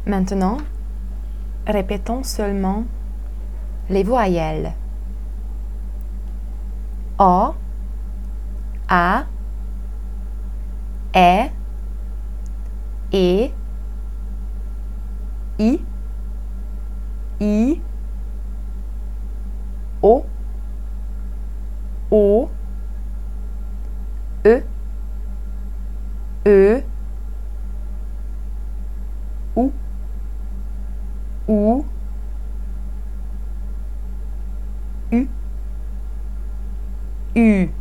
Maintenant, répétons seulement les voyelles. O, A, E, I, O, E, U, U, U.